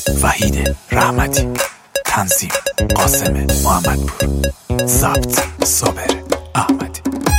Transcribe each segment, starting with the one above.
وحید رحمتی، تنظیم قاسم محمدپور، ضبط صابر احمدی.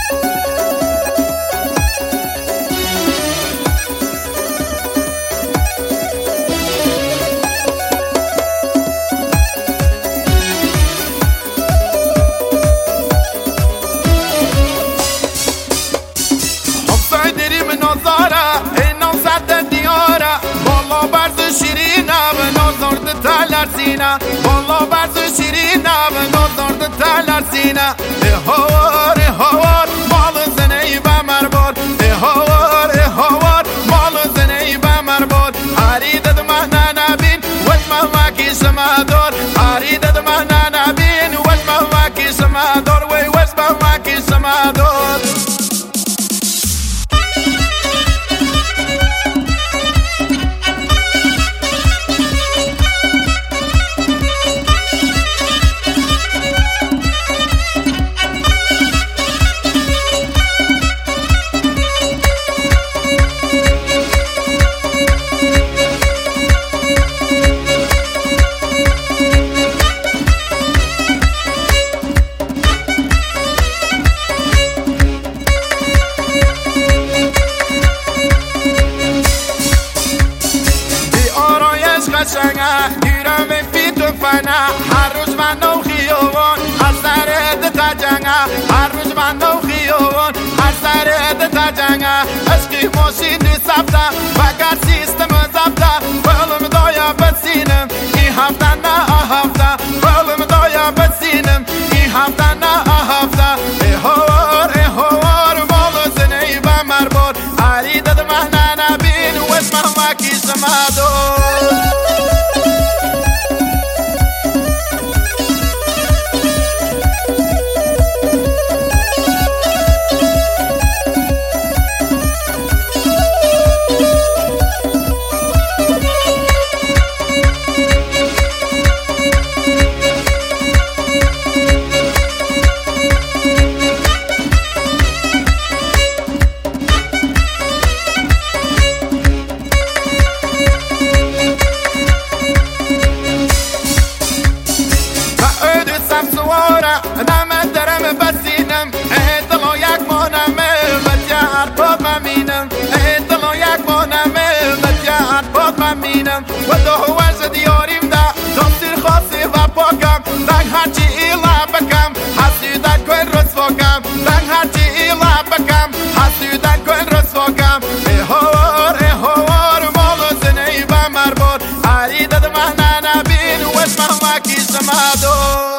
والله برز شیرینه و نازارد تلر سینه هوار مال زنی به مربار هوار مال زنی به مربار عریدد من نبین وش مواکی شما دار عریدد من نبین وش مواکی شما دار وی وش مواکی شما دار دیرم فیت و فنا هر روز من نو خیابان هر سر دتا جنگا هر روز من نو خیابان هر سر دتا جنگا عشقی ماشین سبتا فقط سیستم زبطه بلم دایا بسینم این هفته نه هفته بلم دایا بسینم این هفته نه هفته هوار مال زنی به مربار عریدد من نبین و اسم مکی شما دار نم درم بسینم اطلاع یک مانم بچه پاد ممینم اطلاع یک مانم بچه پاد ممینم و دو وز دیاریم ده تمثیر خاصی و پاکم دنگ هرچی ایلا بکم حسی دن کن رسواکم دنگ هرچی ایلا بکم حسی دن کن رسواکم هوار مال زنی به مربار عریدد من نبین و اسم مکی شما دار